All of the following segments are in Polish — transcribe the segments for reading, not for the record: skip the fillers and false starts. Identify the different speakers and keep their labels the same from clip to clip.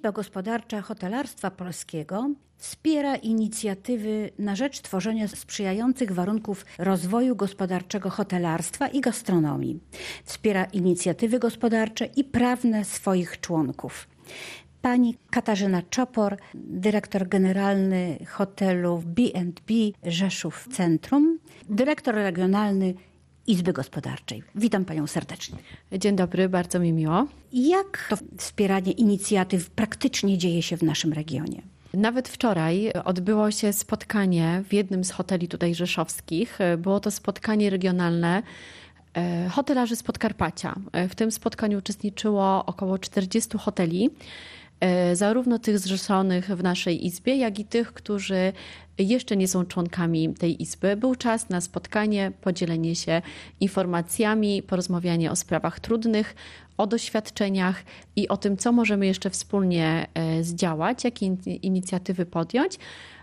Speaker 1: Izba Gospodarcza Hotelarstwa Polskiego wspiera inicjatywy na rzecz tworzenia sprzyjających warunków rozwoju gospodarczego hotelarstwa i gastronomii. Wspiera inicjatywy gospodarcze i prawne swoich członków. Pani Katarzyna Czopor, dyrektor generalny hotelu B&B Rzeszów Centrum, dyrektor regionalny Izby Gospodarczej. Witam Panią serdecznie.
Speaker 2: Dzień dobry, bardzo mi miło.
Speaker 1: Jak to wspieranie inicjatyw praktycznie dzieje się w naszym regionie?
Speaker 2: Nawet wczoraj odbyło się spotkanie w jednym z hoteli tutaj rzeszowskich. Było to spotkanie regionalne hotelarzy z Podkarpacia. W tym spotkaniu uczestniczyło około 40 hoteli, zarówno tych zrzeszonych w naszej izbie, jak i tych, którzy jeszcze nie są członkami tej izby. Był czas na spotkanie, podzielenie się informacjami, porozmawianie o sprawach trudnych, o doświadczeniach i o tym, co możemy jeszcze wspólnie zdziałać, jakie inicjatywy podjąć,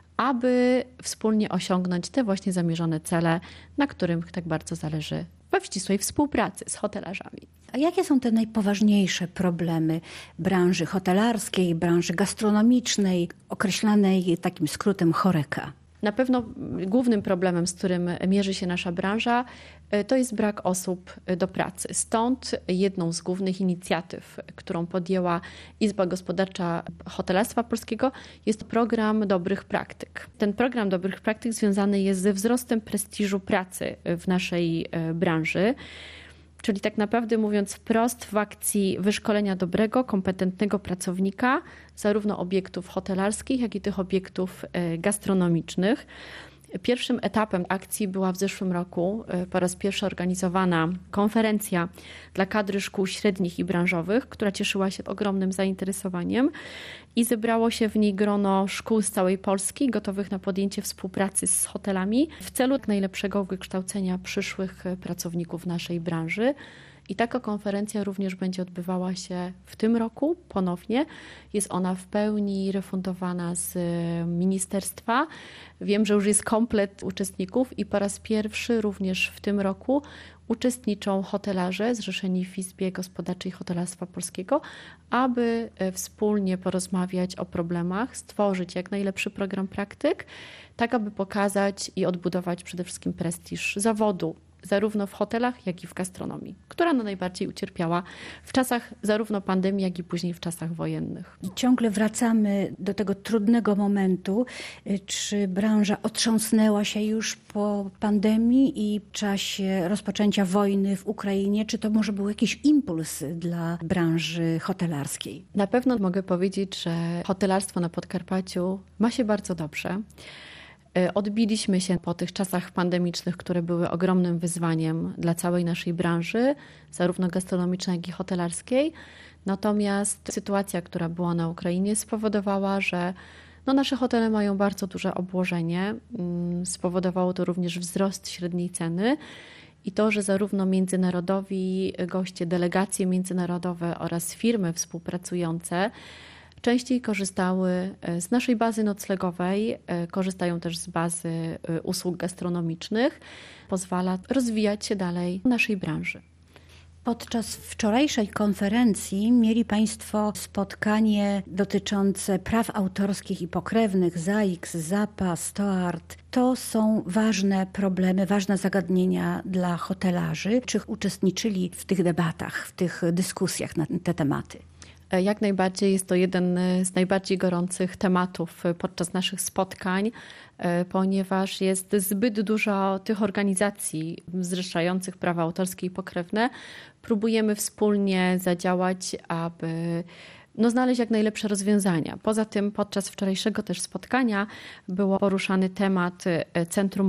Speaker 2: aby wspólnie osiągnąć te właśnie zamierzone cele, na których tak bardzo zależy we ścisłej współpracy z hotelarzami.
Speaker 1: A jakie są te najpoważniejsze problemy branży hotelarskiej, branży gastronomicznej, określanej takim skrótem HoReCa?
Speaker 2: Na pewno głównym problemem, z którym mierzy się nasza branża, to jest brak osób do pracy. Stąd jedną z głównych inicjatyw, którą podjęła Izba Gospodarcza Hotelarstwa Polskiego, jest program dobrych praktyk. Ten program dobrych praktyk związany jest ze wzrostem prestiżu pracy w naszej branży. Czyli tak naprawdę mówiąc wprost, w akcji wyszkolenia dobrego, kompetentnego pracownika, zarówno obiektów hotelarskich, jak i tych obiektów gastronomicznych. Pierwszym etapem akcji była w zeszłym roku po raz pierwszy organizowana konferencja dla kadry szkół średnich i branżowych, która cieszyła się ogromnym zainteresowaniem i zebrało się w niej grono szkół z całej Polski gotowych na podjęcie współpracy z hotelami w celu jak najlepszego wykształcenia przyszłych pracowników naszej branży. I taka konferencja również będzie odbywała się w tym roku ponownie. Jest ona w pełni refundowana z ministerstwa. Wiem, że już jest komplet uczestników i po raz pierwszy również w tym roku uczestniczą hotelarze zrzeszeni w Izbie Gospodarczej Hotelarstwa Polskiego, aby wspólnie porozmawiać o problemach, stworzyć jak najlepszy program praktyk, tak aby pokazać i odbudować przede wszystkim prestiż zawodu, zarówno w hotelach, jak i w gastronomii, która najbardziej ucierpiała w czasach zarówno pandemii, jak i później w czasach wojennych.
Speaker 1: Ciągle wracamy do tego trudnego momentu. Czy branża otrząsnęła się już po pandemii i w czasie rozpoczęcia wojny w Ukrainie? Czy to może był jakiś impuls dla branży hotelarskiej?
Speaker 2: Na pewno mogę powiedzieć, że hotelarstwo na Podkarpaciu ma się bardzo dobrze. Odbiliśmy się po tych czasach pandemicznych, które były ogromnym wyzwaniem dla całej naszej branży, zarówno gastronomicznej, jak i hotelarskiej. Natomiast sytuacja, która była na Ukrainie, spowodowała, że nasze hotele mają bardzo duże obłożenie. Spowodowało to również wzrost średniej ceny i to, że zarówno międzynarodowi goście, delegacje międzynarodowe oraz firmy współpracujące częściej korzystały z naszej bazy noclegowej, korzystają też z bazy usług gastronomicznych. Pozwala rozwijać się dalej naszej branży.
Speaker 1: Podczas wczorajszej konferencji mieli Państwo spotkanie dotyczące praw autorskich i pokrewnych, ZAIKS, ZAPA, STOART. To są ważne problemy, ważne zagadnienia dla hotelarzy. Czy uczestniczyli w tych debatach, w tych dyskusjach na te tematy?
Speaker 2: Jak najbardziej jest to jeden z najbardziej gorących tematów podczas naszych spotkań, ponieważ jest zbyt dużo tych organizacji zrzeszających prawa autorskie i pokrewne. Próbujemy wspólnie zadziałać, aby znaleźć jak najlepsze rozwiązania. Poza tym podczas wczorajszego też spotkania był poruszany temat Centrum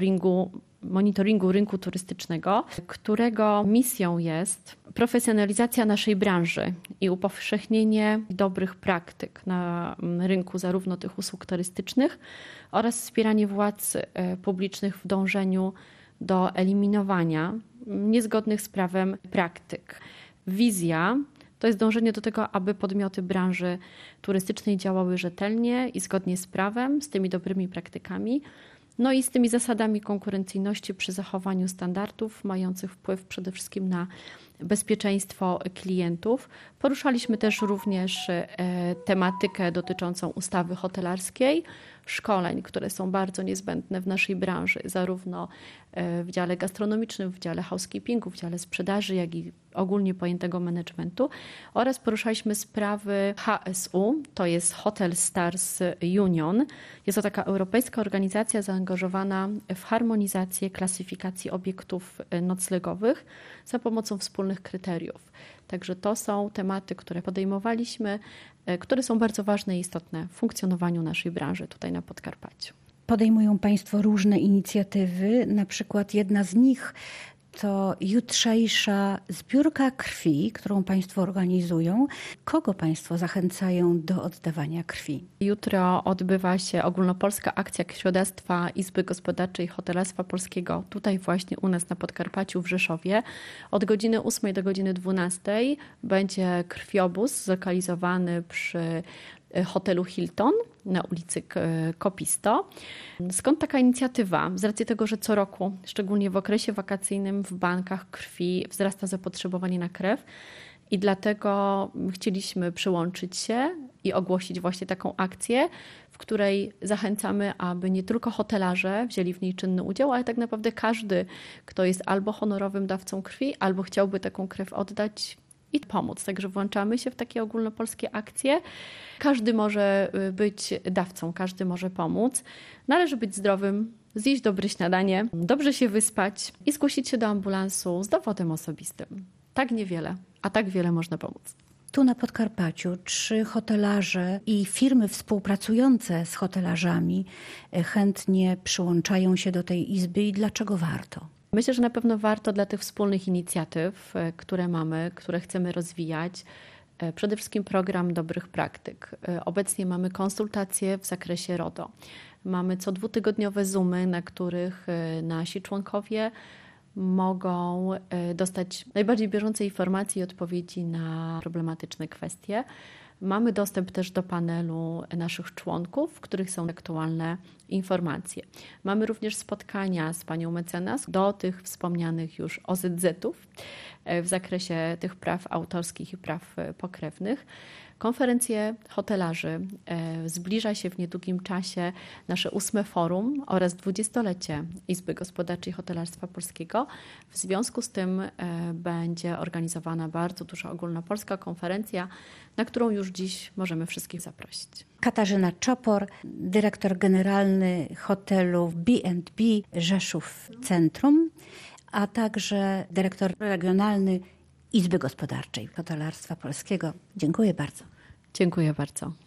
Speaker 2: Monitoringu Rynku Turystycznego, którego misją jest profesjonalizacja naszej branży i upowszechnienie dobrych praktyk na rynku zarówno tych usług turystycznych oraz wspieranie władz publicznych w dążeniu do eliminowania niezgodnych z prawem praktyk. Wizja to jest dążenie do tego, aby podmioty branży turystycznej działały rzetelnie i zgodnie z prawem, z tymi dobrymi praktykami, i z tymi zasadami konkurencyjności przy zachowaniu standardów mających wpływ przede wszystkim na bezpieczeństwo klientów, Poruszaliśmy też również tematykę dotyczącą ustawy hotelarskiej, szkoleń, które są bardzo niezbędne w naszej branży, zarówno w dziale gastronomicznym, w dziale housekeepingu, w dziale sprzedaży, jak i ogólnie pojętego managementu. Oraz poruszaliśmy sprawy HSU, to jest Hotel Stars Union. Jest to taka europejska organizacja zaangażowana w harmonizację klasyfikacji obiektów noclegowych za pomocą wspólnych kryteriów. Także to są tematy, które podejmowaliśmy, które są bardzo ważne i istotne w funkcjonowaniu naszej branży tutaj na Podkarpaciu.
Speaker 1: Podejmują Państwo różne inicjatywy, na przykład jedna z nich to jutrzejsza zbiórka krwi, którą Państwo organizują. Kogo Państwo zachęcają do oddawania krwi?
Speaker 2: Jutro odbywa się ogólnopolska akcja krwiodawstwa Izby Gospodarczej Hotelarstwa Polskiego, tutaj właśnie u nas na Podkarpaciu w Rzeszowie. Od godziny 8 do godziny 12 będzie krwiobóz zlokalizowany przy hotelu Hilton na ulicy Kopisto. Skąd taka inicjatywa? Z racji tego, że co roku, szczególnie w okresie wakacyjnym w bankach krwi wzrasta zapotrzebowanie na krew i dlatego chcieliśmy przyłączyć się i ogłosić właśnie taką akcję, w której zachęcamy, aby nie tylko hotelarze wzięli w niej czynny udział, ale tak naprawdę każdy, kto jest albo honorowym dawcą krwi, albo chciałby taką krew oddać i pomóc. Także włączamy się w takie ogólnopolskie akcje. Każdy może być dawcą, każdy może pomóc. Należy być zdrowym, zjeść dobre śniadanie, dobrze się wyspać i zgłosić się do ambulansu z dowodem osobistym. Tak niewiele, a tak wiele można pomóc.
Speaker 1: Tu na Podkarpaciu czy hotelarze i firmy współpracujące z hotelarzami chętnie przyłączają się do tej izby i dlaczego warto?
Speaker 2: Myślę, że na pewno warto dla tych wspólnych inicjatyw, które mamy, które chcemy rozwijać. Przede wszystkim program dobrych praktyk. Obecnie mamy konsultacje w zakresie RODO. Mamy co dwutygodniowe Zoomy, na których nasi członkowie mogą dostać najbardziej bieżące informacje i odpowiedzi na problematyczne kwestie. Mamy dostęp też do panelu naszych członków, w których są aktualne informacje. Mamy również spotkania z panią mecenas do tych wspomnianych już OZZ-ów w zakresie tych praw autorskich i praw pokrewnych. Konferencje hotelarzy. Zbliża się w niedługim czasie nasze 8. forum oraz 20-lecie Izby Gospodarczej Hotelarstwa Polskiego. W związku z tym będzie organizowana bardzo duża ogólnopolska konferencja, na którą już dziś możemy wszystkich zaprosić.
Speaker 1: Katarzyna Czopor, dyrektor generalny hotelu B&B Rzeszów Centrum, a także dyrektor regionalny Izby Gospodarczej Hotelarstwa Polskiego. Dziękuję bardzo.
Speaker 2: Dziękuję bardzo.